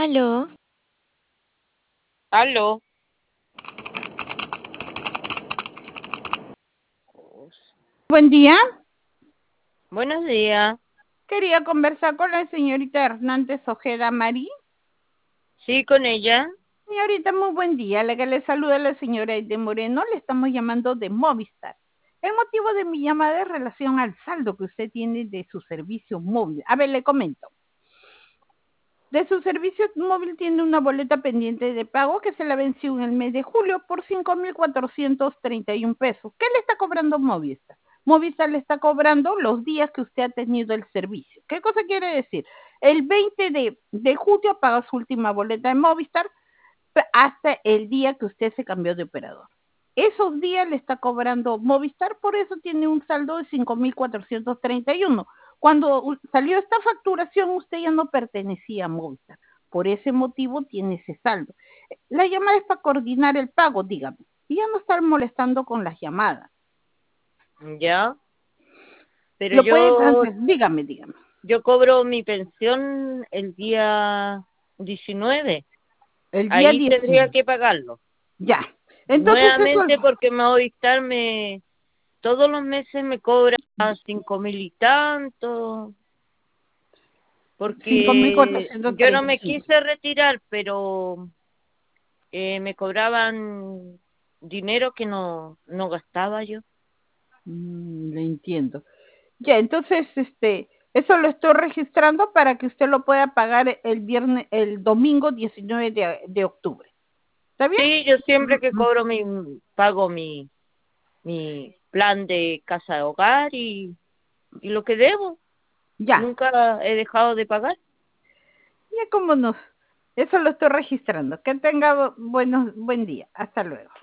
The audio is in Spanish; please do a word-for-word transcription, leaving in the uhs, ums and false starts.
Aló. Aló. Buen día. Buenos días. Quería conversar con la señorita Hernández Ojeda Marí. Sí, con ella. Señorita, muy buen día. La que le saluda la señora de Moreno. Le estamos llamando de Movistar. El motivo de mi llamada es relación al saldo que usted tiene de su servicio móvil. A ver, le comento. De su servicio móvil tiene una boleta pendiente de pago que se la venció en el mes de julio por cinco mil cuatrocientos treinta y un pesos. ¿Qué le está cobrando Movistar? Movistar le está cobrando los días que usted ha tenido el servicio. ¿Qué cosa quiere decir? El veinte de, de julio paga su última boleta de Movistar hasta el día que usted se cambió de operador. Esos días le está cobrando Movistar, por eso tiene un saldo de cinco mil cuatrocientos treinta y uno. Cuando salió esta facturación, usted ya no pertenecía a Movistar. Por ese motivo tiene ese saldo. La llamada es para coordinar el pago, dígame. Y ya no estar molestando con las llamadas. Ya. Pero Lo puede yo, cancelar, dígame, dígame. yo cobro mi pensión el día diecinueve. El día Ahí diecinueve. tendría que pagarlo. Ya. Entonces, Nuevamente eso... porque Movistar me, todos los meses me cobra cinco mil y tanto. cinco mil Porque cuatrocientos yo no treinta y me cinco. quise retirar, pero eh, me cobraban dinero que no, no gastaba yo. Mm, le entiendo. Ya, entonces, este, eso lo estoy registrando para que usted lo pueda pagar el viernes, el domingo diecinueve de, de octubre. ¿Está bien? Sí, yo siempre que cobro mi, pago mi, mi plan de casa de hogar y, y lo que debo. Ya. Nunca he dejado de pagar. Ya, cómo no. Eso lo estoy registrando. Que tenga buenos, buen día. Hasta luego.